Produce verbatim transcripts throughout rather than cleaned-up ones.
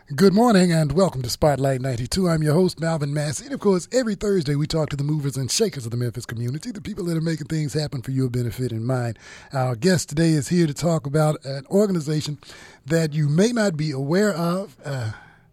Good morning and welcome to Spotlight ninety-two. I'm your host, Malvin Massey. And of course, every Thursday we talk to the movers and shakers of the Memphis community, the people that are making things happen for your benefit and mine. Our guest today is here to talk about an organization that you may not be aware of, uh,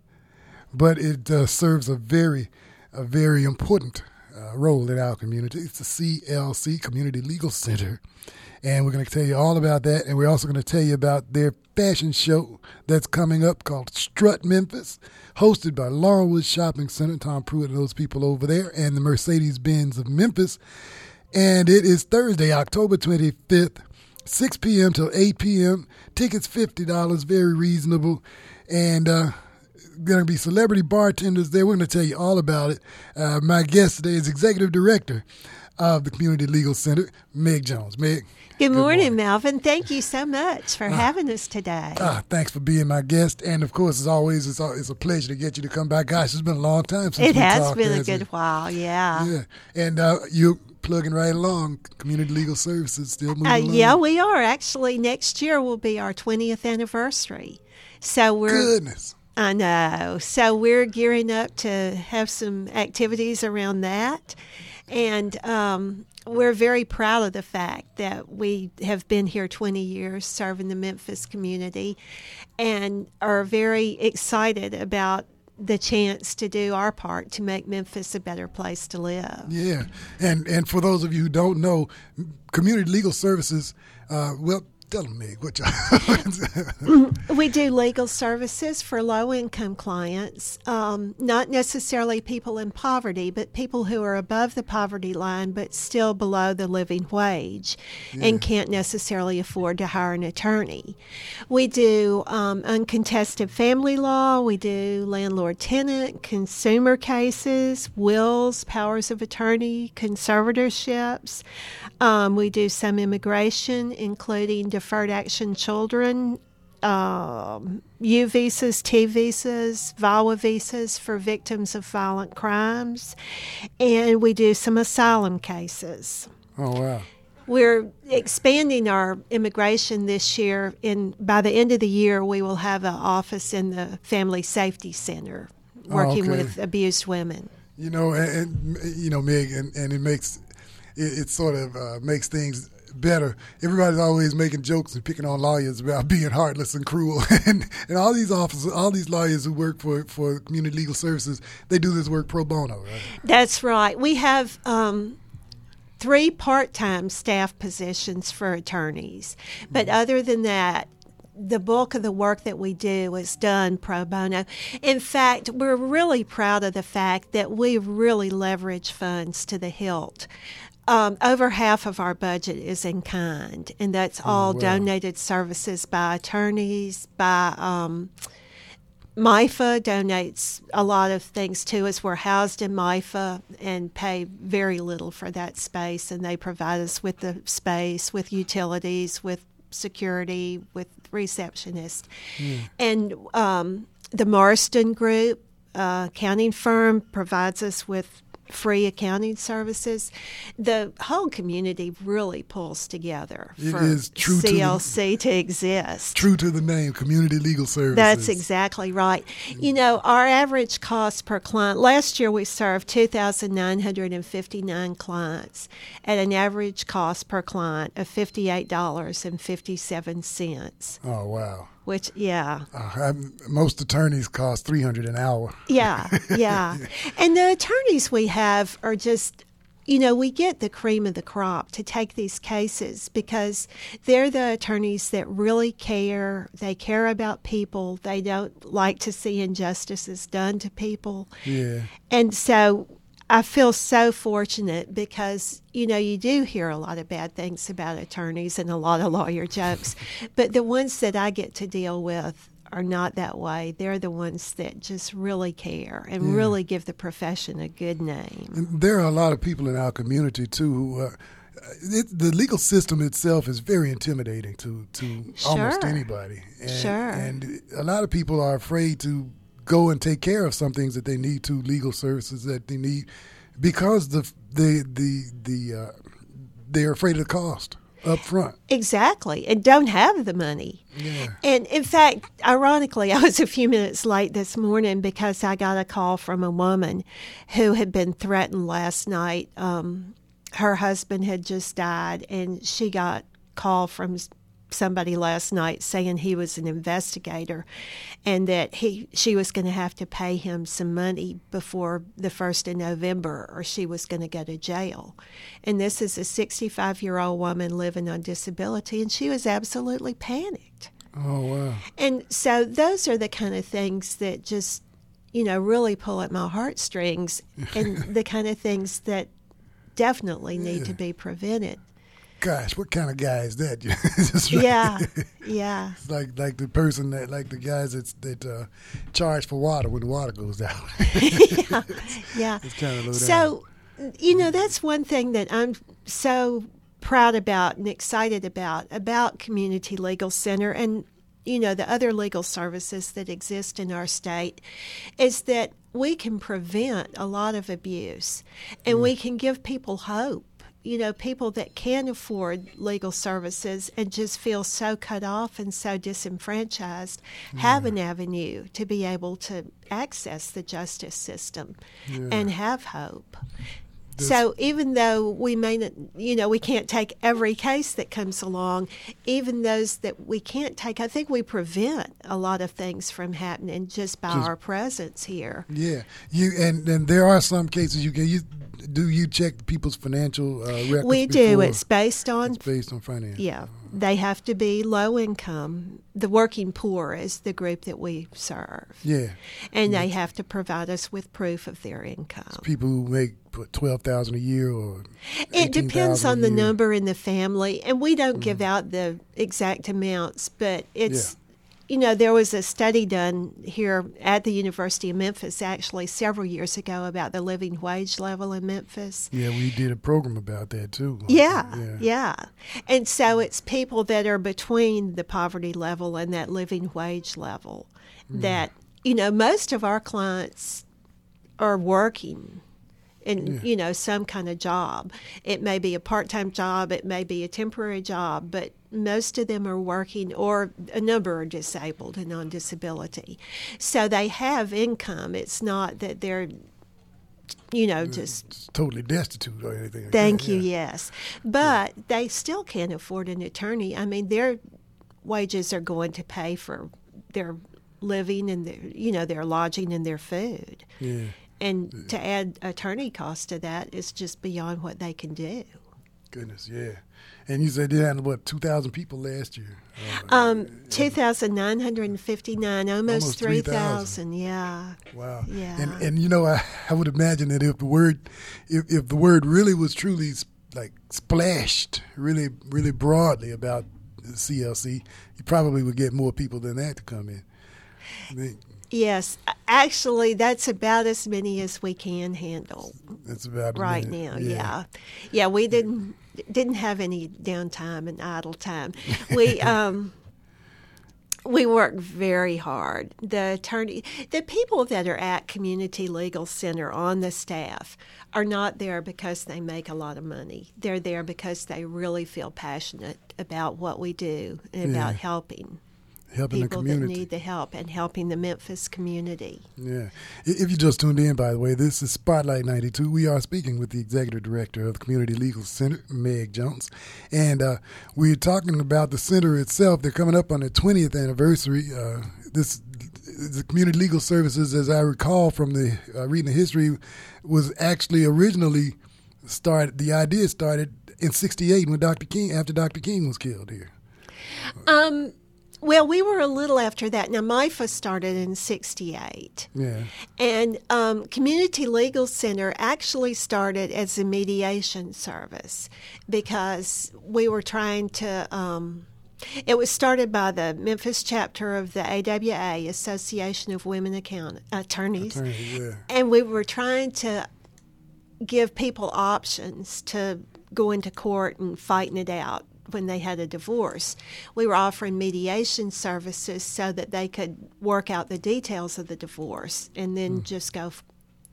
but it uh, serves a very, a very important uh, role in our community. It's the C L C, Community Legal Center. And we're going to tell you all about that. And we're also going to tell you about their fashion show that's coming up called Strut Memphis, hosted by Laurelwood Shopping Center, Tom Pruitt and those people over there, and the Mercedes-Benz of Memphis. And it is Thursday, October twenty-fifth, six p.m. till eight p.m. Tickets fifty dollars, very reasonable. And uh, going to be celebrity bartenders there. We're going to tell you all about it. Uh, my guest today is Executive Director of the Community Legal Center, Meg Jones. Meg. Good, Good morning, morning, Malvin. Thank you so much for uh, having us today. Uh, thanks for being my guest. And, of course, as always, it's, it's a pleasure to get you to come by. Gosh, it's been a long time since it we talked. It has been a good it? while, yeah. Yeah. And uh, you're plugging right along. Community Legal Services still moving uh, along. Yeah, we are. Actually, next year will be our twentieth anniversary. So we're Goodness. I know. So we're gearing up to have some activities around that. And um, we're very proud of the fact that we have been here twenty years serving the Memphis community and are very excited about the chance to do our part to make Memphis a better place to live. Yeah. And and for those of you who don't know, Community Legal Services, uh, well, tell them, Meg, what you We do legal services for low-income clients, um, not necessarily people in poverty, but people who are above the poverty line but still below the living wage yeah. and can't necessarily afford to hire an attorney. We do um, uncontested family law. We do landlord-tenant, consumer cases, wills, powers of attorney, conservatorships. Um, we do some immigration, including deferred action children, um, U visas, T visas, V A W A visas for victims of violent crimes, and we do some asylum cases. Oh, wow. We're expanding our immigration this year. In by the end of the year, we will have an office in the Family Safety Center working oh, okay. with abused women. You know, and, and you know, Meg, and, and it makes it, it sort of uh, makes things better. Everybody's always making jokes and picking on lawyers about being heartless and cruel, and and all these officers, all these lawyers who work for for Community Legal Services, they do this work pro bono, right? That's right. We have um, three part-time staff positions for attorneys, but mm-hmm. other than that, the bulk of the work that we do is done pro bono. In fact, we're really proud of the fact that we really leverage funds to the hilt. Um, over half of our budget is in kind, and that's all oh, wow. donated services by attorneys, by um, M I F A donates a lot of things to us. We're housed in M I F A and pay very little for that space, and they provide us with the space, with utilities, with security, with receptionists. Mm. And um, the Marston Group uh, accounting firm provides us with free accounting services. The whole community really pulls together it for is true C L C to, the, to exist. True to the name, Community Legal Services. That's exactly right. You know, our average cost per client, last year we served two thousand nine hundred fifty-nine clients at an average cost per client of fifty-eight dollars and fifty-seven cents. Oh, wow. Which, yeah. Uh, most attorneys cost three hundred dollars an hour. Yeah, yeah. And the attorneys we have are just, you know, we get the cream of the crop to take these cases because they're the attorneys that really care. They care about people. They don't like to see injustices done to people. Yeah. And so I feel so fortunate because, you know, you do hear a lot of bad things about attorneys and a lot of lawyer jokes, but the ones that I get to deal with are not that way. They're the ones that just really care and yeah. really give the profession a good name. And there are a lot of people in our community, too, who uh, it, the legal system itself is very intimidating to, to sure. almost anybody. And, sure. And a lot of people are afraid to go and take care of some things that they need to, legal services that they need, because the the the the uh, they're afraid of the cost up front. Exactly, and don't have the money. Yeah. And in fact, ironically, I was a few minutes late this morning because I got a call from a woman who had been threatened last night. Um, her husband had just died, and she got a call from somebody last night saying he was an investigator and that he she was going to have to pay him some money before the first of November or she was going to go to jail. And this is a sixty-five-year-old woman living on disability, and she was absolutely panicked. Oh, wow. And so those are the kind of things that just, you know, really pull at my heartstrings and the kind of things that definitely need Yeah. to be prevented. Gosh, what kind of guy is that? Just right. Yeah, yeah. It's like like the person that like the guys that that uh, charge for water when the water goes out. yeah, yeah. It's kind of low down. So, you know, that's one thing that I'm so proud about and excited about about Community Legal Center and, you know, the other legal services that exist in our state is that we can prevent a lot of abuse and mm. we can give people hope. You know, people that can afford legal services and just feel so cut off and so disenfranchised yeah. have an avenue to be able to access the justice system yeah. and have hope. This, so even though we may not, you know, we can't take every case that comes along, even those that we can't take, I think we prevent a lot of things from happening just by just, our presence here. Yeah, you and, and there are some cases you can you. Do you check people's financial uh, records? We do. It's based on it's based on finance. Yeah, they have to be low income. The working poor is the group that we serve. Yeah, and yeah. they have to provide us with proof of their income. It's people who make what, twelve thousand a year, or it depends on the year. number in the family, and we don't mm. give out the exact amounts, but it's. Yeah. You know, there was a study done here at the University of Memphis actually several years ago about the living wage level in Memphis. Yeah, we did a program about that too. Yeah, yeah. yeah. And so it's people that are between the poverty level and that living wage level mm. that, you know, most of our clients are working in, yeah. you know, some kind of job. It may be a part-time job, it may be a temporary job, but most of them are working, or a number are disabled and on disability. So they have income. It's not that they're, you know, just it's totally destitute or anything like thank that. you, yeah. yes. But yeah. they still can't afford an attorney. I mean, their wages are going to pay for their living and their, you know, their lodging and their food. Yeah. And yeah. to add attorney cost to that is just beyond what they can do. Goodness, yeah. And you said they had, what, two thousand people last year? Uh, um, two thousand nine hundred fifty-nine, almost, almost three thousand, yeah. Wow. Yeah. And, and you know, I, I would imagine that if the word, if, if the word really was truly, like, splashed really, really broadly about the C L C, you probably would get more people than that to come in. I mean, yes, actually, that's about as many as we can handle. That's about right now. Yeah. yeah, yeah. We didn't didn't have any downtime and idle time. We um we work very hard. The attorney, the people that are at Community Legal Center on the staff are not there because they make a lot of money. They're there because they really feel passionate about what we do and yeah. about helping. Helping people the community. that need the help and helping the Memphis community. Yeah. If you just tuned in, by the way, this is Spotlight ninety-two. We are speaking with the Executive Director of the Community Legal Center, Meg Jones. And uh, we're talking about the center itself. They're coming up on their twentieth anniversary. Uh, this the Community Legal Services, as I recall from the uh, reading the history, was actually originally started, the idea started in sixty-eight when Doctor King, after Doctor King was killed here. Um. Well, we were a little after that. Now, M I F A started in sixty-eight. Yeah. And um, Community Legal Center actually started as a mediation service because we were trying to, um, it was started by the Memphis chapter of the A W A, Association of Women Account- Attorneys. Attorneys, yeah. And we were trying to give people options to go into court and fighting it out when they had a divorce. We were offering mediation services so that they could work out the details of the divorce and then mm. just go f-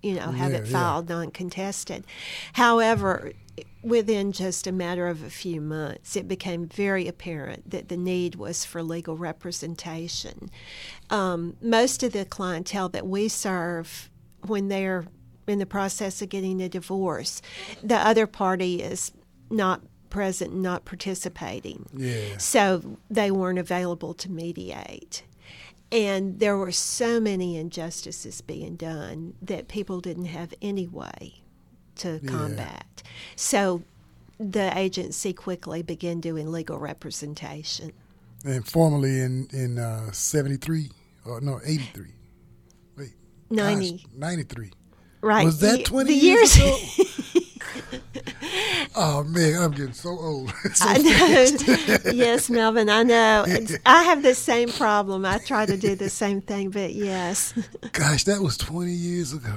you know, have Yeah, it yeah. filed non-contested. However, within just a matter of a few months, it became very apparent that the need was for legal representation. Um, most of the clientele that we serve, when they're in the process of getting a divorce, the other party is not present, not participating. Yeah. So they weren't available to mediate. And there were so many injustices being done that people didn't have any way to Yeah. combat. So the agency quickly began doing legal representation. And formerly in in uh, seventy-three or no eighty-three. Wait, ninety. gosh, ninety-three. Right. Was that The- twenty the years, years ago? Oh man, I'm getting so old. So I know. Yes, Melvin, I know. It's, I have the same problem. I try to do the same thing, but yes. Gosh, that was twenty years ago.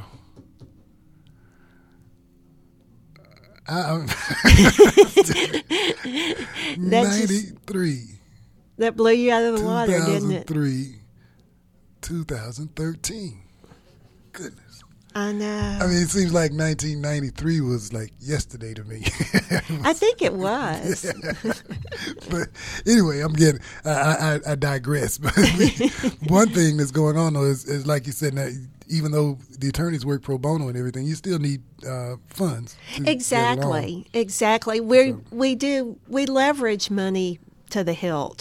I, I'm That's just- ninety-three. That blew you out of the water, didn't it? two thousand three, two thousand thirteen. Goodness. I know. I mean, it seems like nineteen ninety-three was like yesterday to me. I think it was. But anyway, I'm getting, I, I, I digress. But one thing that's going on, though, is, is like you said, that even though the attorneys work pro bono and everything, you still need uh, funds. to get along. Exactly. Exactly. We we do we leverage money to the hilt.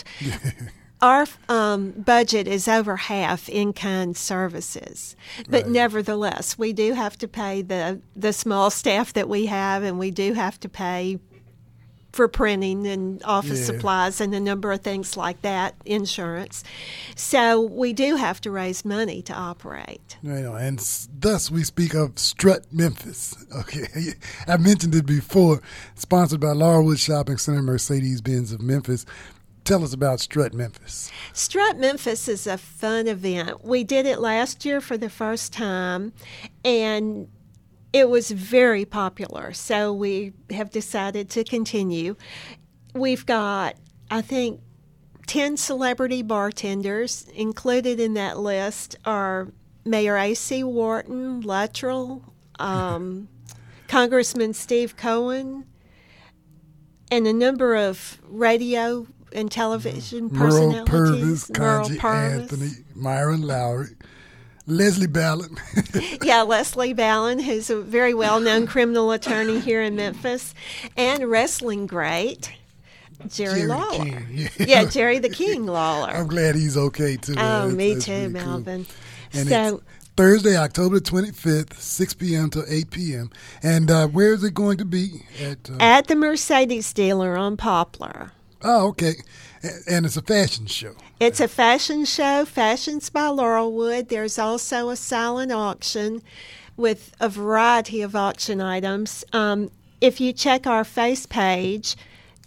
Our um, budget is over half in-kind services, but Right. nevertheless, we do have to pay the the small staff that we have, and we do have to pay for printing and office Yeah. supplies and a number of things like that, insurance. So we do have to raise money to operate. You know, and s- thus we speak of Strut Memphis. Okay, I mentioned it before. Sponsored by Laurelwood Shopping Center, Mercedes-Benz of Memphis. Tell us about Strut Memphis. Strut Memphis is a fun event. We did it last year for the first time, and it was very popular. So we have decided to continue. We've got, I think, ten celebrity bartenders. Included in that list are Mayor A C Wharton, Luttrell, um, Congressman Steve Cohen, and a number of radio and television Merle personalities. Purvis, Conji Anthony, Myron Lowry, Leslie Ballard. Yeah, Leslie Ballon, who's a very well-known criminal attorney here in Memphis, and wrestling great Jerry, Jerry Lawler. King, yeah. Yeah, Jerry the King Lawler. I'm glad he's okay too. Oh, That's- me that's too, really cool. Melvin. And So it's Thursday, October twenty-fifth, six p.m. to eight p.m. And uh, where is it going to be? At, uh, at the Mercedes dealer on Poplar. oh, okay. A- And it's a fashion show. It's a fashion show, Fashions by Laurelwood. There's also a silent auction with a variety of auction items. Um, if you check our face page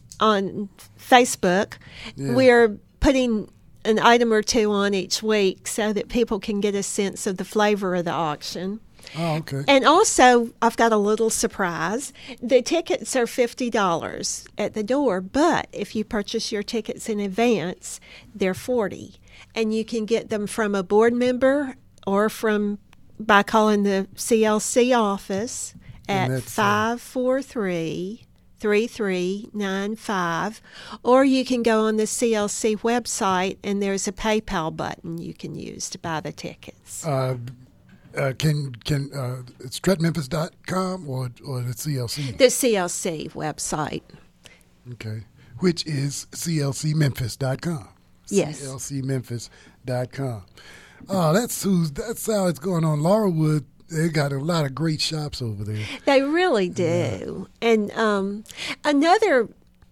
on Facebook, Yeah. we're putting an item or two on each week so that people can get a sense of the flavor of the auction. Oh, okay. And also, I've got a little surprise. The tickets are fifty dollars at the door, but if you purchase your tickets in advance, they're forty dollars. And you can get them from a board member or from by calling the C L C office And at that's, uh, five four three, three three nine five, or you can go on the C L C website and there's a PayPal button you can use to buy the tickets. Uh, uh, can can uh, strut memphis dot com or or the C L C? The C L C website. Okay, which is C L C memphis dot com. Yes. C L C memphis dot com. Oh, that's who's that's how it's going on. Laurelwood, they got a lot of great shops over there. They really do. And um, another,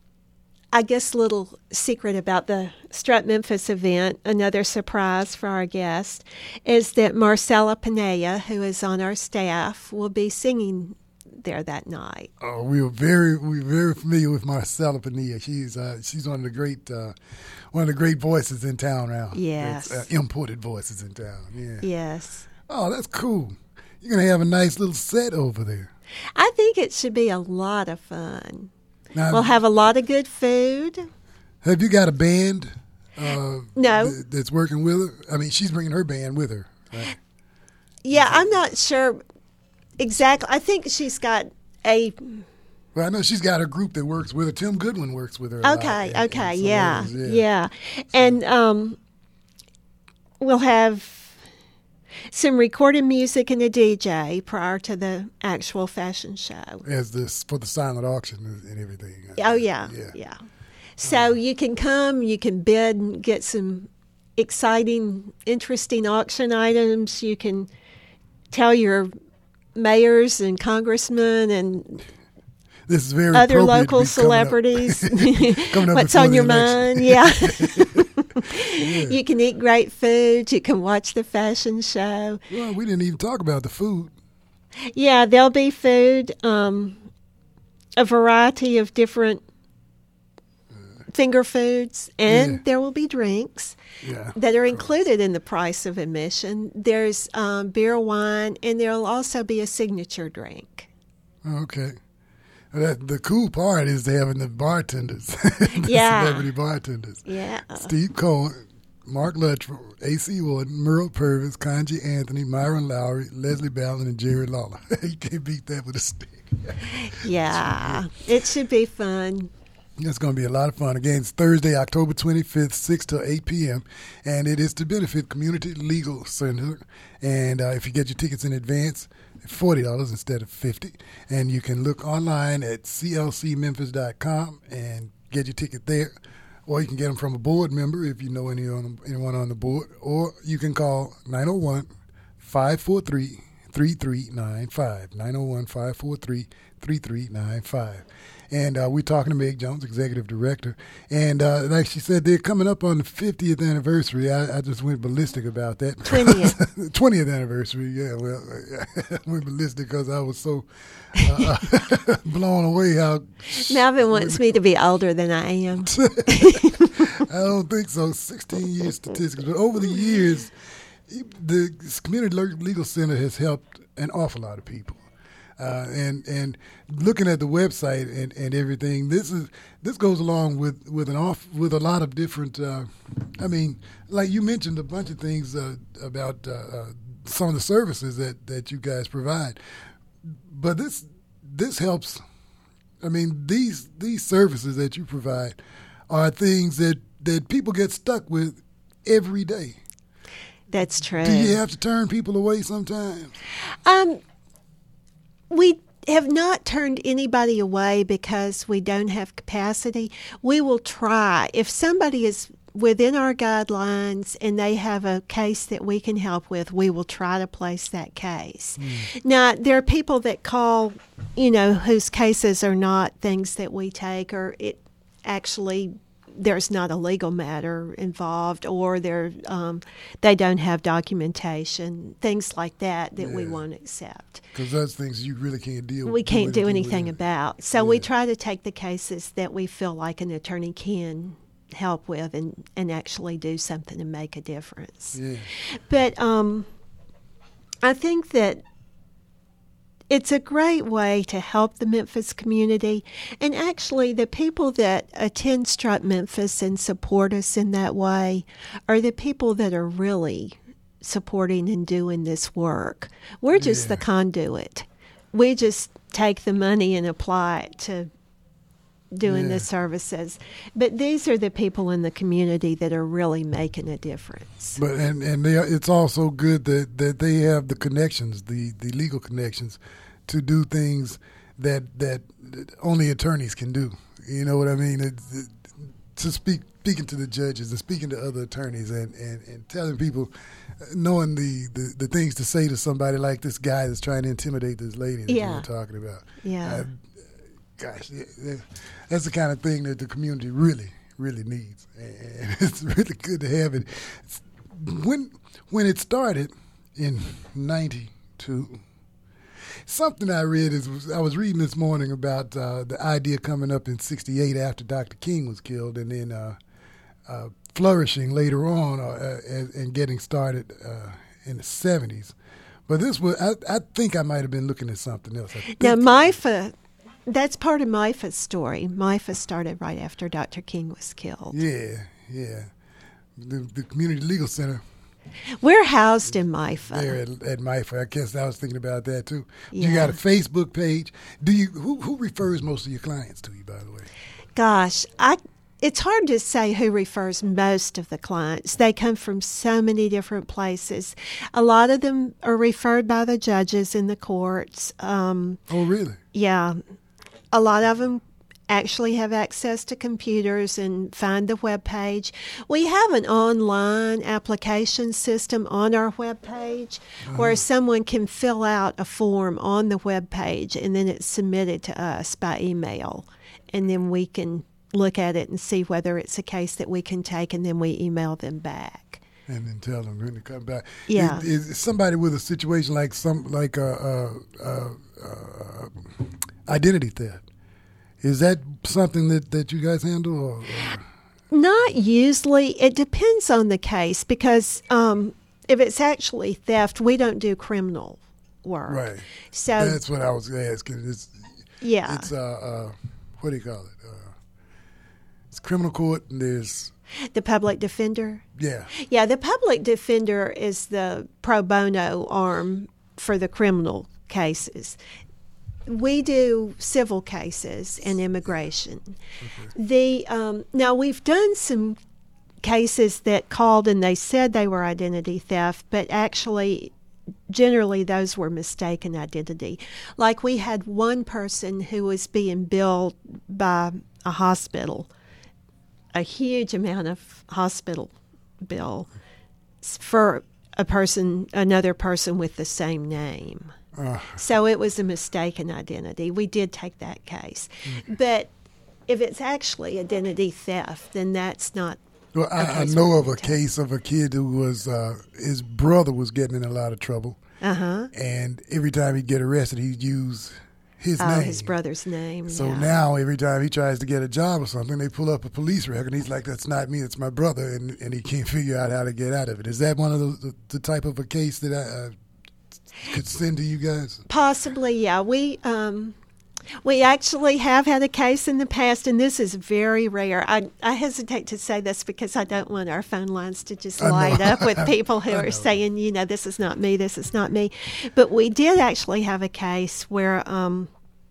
I guess, little secret about the Strut Memphis event, another surprise for our guest, is that Marcella Pinea, who is on our staff, will be singing there that night. Oh, we were very we were very familiar with Marcella Pinea. She's uh, she's one of the great uh, one of the great voices in town now. Yes. That's, uh, imported voices in town. Yeah. Yes. Oh, that's cool. You're gonna have a nice little set over there. I think it should be a lot of fun. Now, We'll have a lot of good food. have you got a band? Uh, No. th- that's working with her. I mean, she's bringing her band with her. Right? Yeah, I'm not sure exactly. I think she's got a. Well, I know she's got a group that works with her. Tim Goodwin works with her. A Okay, lot, and, okay, and yeah, others, yeah, yeah, and um, we'll have some recorded music and a D J prior to the actual fashion show. As this for the silent auction and everything. Oh yeah, yeah. yeah. So you can come, you can bid and get some exciting, interesting auction items. You can tell your mayors and congressmen and this is very other local celebrities coming up what's on your election. mind. Yeah. yeah. You can eat great food. You can watch the fashion show. Well, we didn't even talk about the food. Yeah, there'll be food, um, a variety of different finger foods, and yeah. there will be drinks yeah, that are included in the price of admission. There's um, beer, wine, and there'll also be a signature drink. Okay. That, the cool part is having the bartenders, the yeah. celebrity bartenders. Yeah. Steve Cohen, Mark Luttrell, A C Orton, Merle Purvis, Kanji Anthony, Myron Lowry, Leslie Ballin, and Jerry Lawler. You can't beat that with a stick. yeah. It should be fun. It's going to be a lot of fun. Again, it's Thursday, October twenty-fifth, six to eight p.m., and it is to benefit Community Legal Center. And uh, if you get your tickets in advance, forty dollars instead of fifty dollars. And you can look online at c l c memphis dot com and get your ticket there. Or you can get them from a board member if you know any on, anyone on the board. Or you can call nine oh one, five four three, three three nine five, nine oh one, five four three, three three nine five. And uh, we're talking to Meg Jones, Executive Director. And uh, like she said, they're coming up on the fiftieth anniversary. I, I just went ballistic about that. twentieth. twentieth anniversary, yeah. Well, I went ballistic because I was so uh, blown away how... Melvin wants me to be older than I am. I don't think so. sixteen years statistics. But over the years, the Community Legal Center has helped an awful lot of people. Uh, and and looking at the website and, and everything, this is this goes along with, with an off with a lot of different. Uh, I mean, like you mentioned, a bunch of things uh, about uh, uh, some of the services that, that you guys provide. But this this helps. I mean, these these services that you provide are things that, that people get stuck with every day. That's true. Do you have to turn people away sometimes? Um. We have not turned anybody away because we don't have capacity. We will try. If somebody is within our guidelines and they have a case that we can help with, we will try to place that case. Mm. Now, there are people that call, you know, whose cases are not things that we take, or it actually there's not a legal matter involved, or they're, um, they don't have documentation, things like that that yeah. we won't accept. Because those things you really can't deal with. We can't do anything with. about. So yeah. we try to take the cases that we feel like an attorney can help with and, and actually do something to make a difference. Yeah. But um, I think that it's a great way to help the Memphis community. And actually, the people that attend Strut Memphis and support us in that way are the people that are really supporting and doing this work. We're just yeah. the conduit. We just take the money and apply it to doing yeah. the services. But these are the people in the community that are really making a difference. But and and they are, it's also good that, that they have the connections, the, the legal connections, to do things that that only attorneys can do. You know what I mean? It, it, to speak speaking to the judges and speaking to other attorneys and, and, and telling people, knowing the, the, the things to say to somebody like this guy that's trying to intimidate this lady that yeah. you were talking about. Yeah. Uh, gosh, that's the kind of thing that the community really, really needs. And it's really good to have it. When when it started in ninety-two, something I read is I was reading this morning about uh, the idea coming up in sixty-eight after Doctor King was killed, and then uh, uh, flourishing later on uh, and, and getting started uh, in the seventies. But this was I, I think I might have been looking at something else. Now, M I F A. That's part of M I F A's story. M I F A started right after Doctor King was killed. Yeah, yeah. The, the Community Legal Center We're housed in M I F A. There at, at M I F A. I guess I was thinking about that too. Yeah. You got a Facebook page. Do you? Who, who refers most of your clients to you, by the way? Gosh, I. It's hard to say who refers most of the clients. They come from so many different places. A lot of them are referred by the judges in the courts. Um, Oh, really? yeah. A lot of them actually have access to computers and find the web page. We have an online application system on our web page uh-huh. where someone can fill out a form on the web page, and then it's submitted to us by email. And then we can look at it and see whether it's a case that we can take, and then we email them back. And then tell them when to come back. Yeah. Is, is somebody with a situation like some like a, a, a, a identity theft? Is that something that, that you guys handle? Or, or? Not usually. It depends on the case, because um, if it's actually theft, we don't do criminal work. Right. So that's what I was asking. It's, yeah. It's uh, uh, what do you call it? Uh, it's criminal court, and there's the public defender. Yeah. Yeah. The public defender is the pro bono arm for the criminal cases. We do civil cases and immigration. Okay. The um, now we've done some cases that called and they said they were identity theft, but actually, generally those were mistaken identity. Like we had one person who was being billed by a hospital, a huge amount of hospital bill for a person, another person with the same name. Uh, so it was a mistaken identity. We did take that case. Mm-hmm. But if it's actually identity theft, then that's not. Well, I, I know of a case of a kid who was, uh, his brother was getting in a lot of trouble. Uh-huh. And every time he'd get arrested, he'd use his oh, name. his brother's name. So yeah. now every time he tries to get a job or something, they pull up a police record, and he's like, that's not me, it's my brother, and, and he can't figure out how to get out of it. Is that one of the, the, the type of a case that I... Uh, could send to you guys? Possibly, yeah. We um, we actually have had a case in the past, and this is very rare. I, I hesitate to say this because I don't want our phone lines to just light up with people who are saying, you know, this is not me, this is not me. But we did actually have a case where um,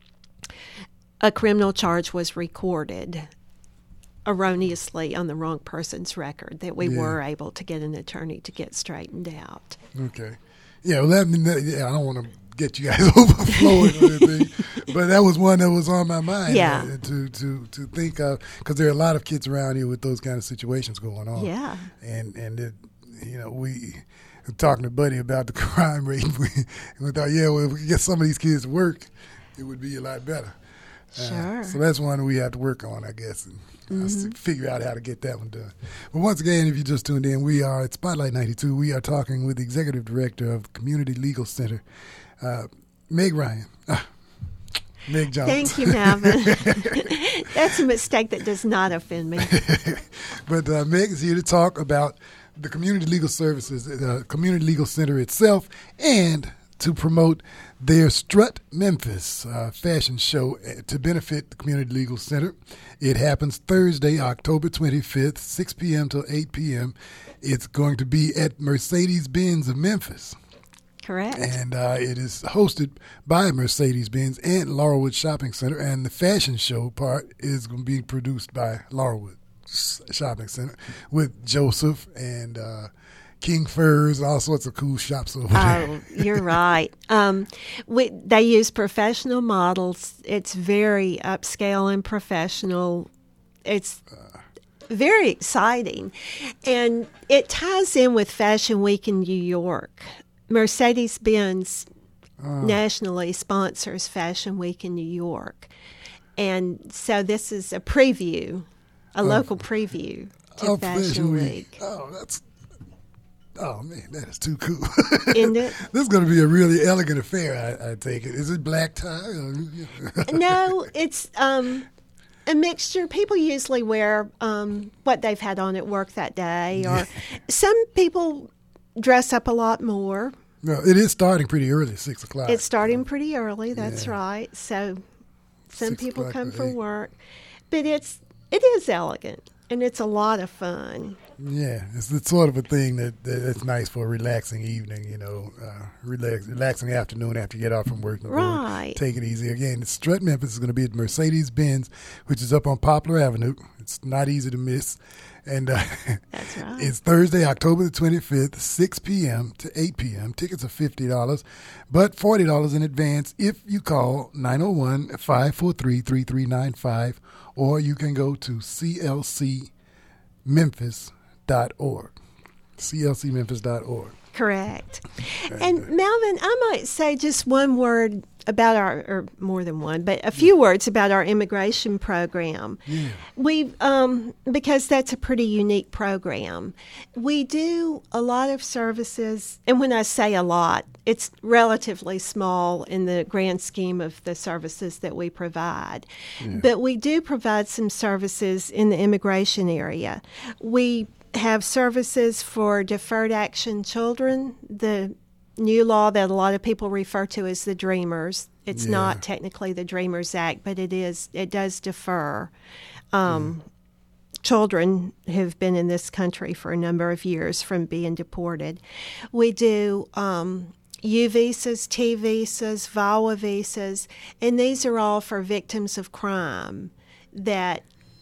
a criminal charge was recorded erroneously on the wrong person's record that we yeah. were able to get an attorney to get straightened out. Okay. Yeah, well, that, yeah, I don't want to get you guys overflowing or anything, but that was one that was on my mind. Yeah. Uh, to, to, to think of, because there are a lot of kids around here with those kind of situations going on. Yeah. And, and it, you know, we were talking to Buddy about the crime rate. We, we thought, yeah, well, if we could get some of these kids to work, it would be a lot better. Sure. Uh, so that's one we have to work on, I guess, and mm-hmm. figure out how to get that one done. But once again, if you just tuned in, we are at Spotlight ninety-two. We are talking with the Executive Director of the Community Legal Center, uh, Meg Ryan. Ah, Meg Johnson. Thank you, Melvin. That's a mistake that does not offend me. But uh, Meg is here to talk about the Community Legal Services, the uh, Community Legal Center itself, and to promote their Strut Memphis uh, fashion show to benefit the Community Legal Center. It happens Thursday, October twenty-fifth, six p.m. till eight p.m. It's going to be at Mercedes-Benz of Memphis. Correct. And uh, it is hosted by Mercedes-Benz and Laurelwood Shopping Center, and the fashion show part is going to be produced by Laurelwood Shopping Center with Joseph and uh, King Furs, all sorts of cool shops over there. Oh, you're right. Um, we, they use professional models. It's very upscale and professional. It's very exciting. And it ties in with Fashion Week in New York. Mercedes-Benz uh, nationally sponsors Fashion Week in New York. And so this is a preview, a uh, local preview to oh, Fashion, Fashion Week. Week. Oh, that's... Oh, man, that is too cool. Isn't it? This is going to be a really elegant affair, I, I take it. Is it black tie? No, it's um, a mixture. People usually wear um, what they've had on at work that day, or some people dress up a lot more. No, it is starting pretty early, six o'clock. It's starting pretty early, that's yeah. right. So some six people come from eight. work. But it's it is elegant, and it's a lot of fun. Yeah, it's the sort of a thing that, that that's nice for a relaxing evening, you know, uh, relax, relaxing afternoon after you get off from work. Right. Take it easy. Again, the Strut Memphis is going to be at Mercedes-Benz, which is up on Poplar Avenue. It's not easy to miss. And uh, That's right. It's Thursday, October the twenty-fifth, six p.m. to eight p.m. Tickets are fifty dollars, but forty dollars in advance if you call nine oh one, five four three, three three nine five, or you can go to c l c memphis dot org. c l c memphis dot org. Correct. And Melvin, I might say just one word about our, or more than one, but a few words about our immigration program. Yeah. We, um, because that's a pretty unique program. We do a lot of services, and when I say a lot, it's relatively small in the grand scheme of the services that we provide. Yeah. But we do provide some services in the immigration area. We have services for deferred action children, the new law that a lot of people refer to as the Dreamers. It's yeah. not technically the Dreamers Act, but it is. It does defer um, mm. children who've been in this country for a number of years from being deported. We do um, U visas, T visas, V A W A visas, and these are all for victims of crime that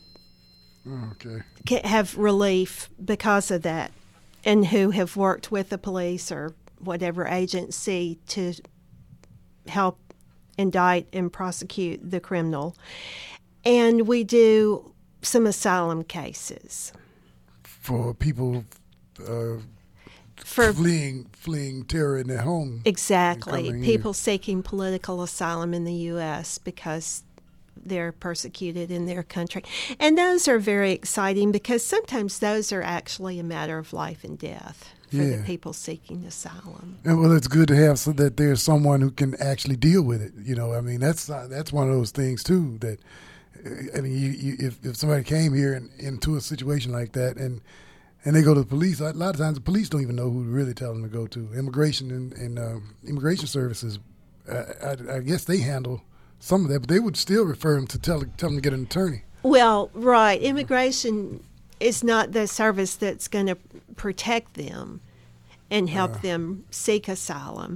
okay. have relief because of that, and who have worked with the police or whatever agency to help indict and prosecute the criminal. And we do some asylum cases. For people uh, For fleeing fleeing terror in their home. Exactly. People seeking political asylum in the U S because they're persecuted in their country. And those are very exciting because sometimes those are actually a matter of life and death for yeah. the people seeking asylum. And well, it's good to have so that there's someone who can actually deal with it. You know, I mean, that's uh, that's one of those things too that, I mean, you, you, if, if somebody came here and into a situation like that and and they go to the police, a lot of times the police don't even know who to really tell them to go to. Immigration and, and uh, immigration services, uh, I, I guess they handle some of that, but they would still refer them to tell, tell them to get an attorney. Well, right. Immigration is not the service that's going to protect them and help uh, them seek asylum.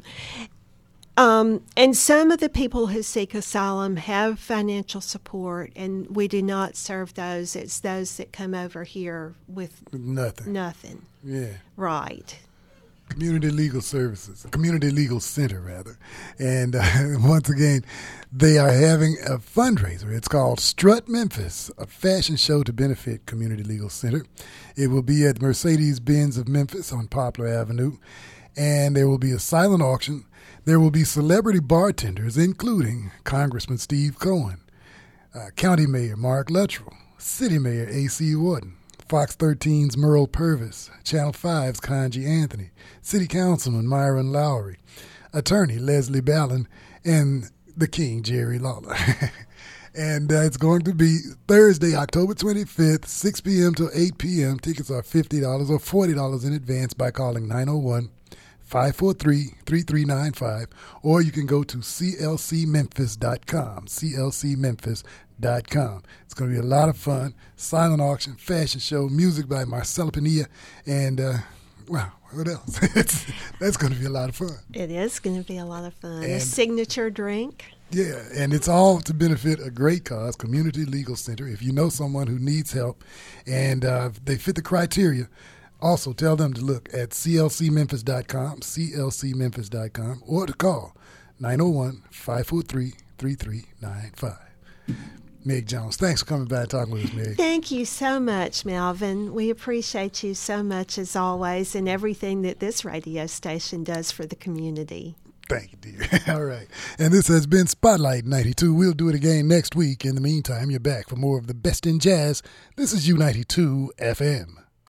Um, and some of the people who seek asylum have financial support, and we do not serve those. It's those that come over here with nothing. Nothing. Yeah. Right. Community Legal Services, Community Legal Center, rather. And uh, once again, they are having a fundraiser. It's called Strut Memphis, a fashion show to benefit Community Legal Center. It will be at Mercedes-Benz of Memphis on Poplar Avenue, and there will be a silent auction. There will be celebrity bartenders, including Congressman Steve Cohen, uh, County Mayor Mark Luttrell, City Mayor A C Wharton, Fox thirteen's Merle Purvis, Channel five's Conji Anthony, City Councilman Myron Lowry, Attorney Leslie Ballin, and the King Jerry Lawler. And uh, it's going to be Thursday, October twenty-fifth, six p.m. to eight p.m. Tickets are fifty dollars or forty dollars in advance by calling nine oh one, five four three, three three nine five, or you can go to c l c memphis dot com, c l c memphis dot com. It's going to be a lot of fun. Silent auction, fashion show, music by Marcella Pinilla, and, uh, wow, what else? That's going to be a lot of fun. It is going to be a lot of fun. And, a signature drink. Yeah, and it's all to benefit a great cause, Community Legal Center. If you know someone who needs help and uh, they fit the criteria, also tell them to look at c l c memphis dot com, c l c memphis dot com, or to call nine oh one, five four three, three three nine five. Meg Jones, thanks for coming by and talking with us, Meg. Thank you so much, Melvin. We appreciate you so much, as always, and everything that this radio station does for the community. Thank you, dear. All right. And this has been Spotlight ninety-two. We'll do it again next week. In the meantime, you're back for more of the best in jazz. This is U ninety-two F M.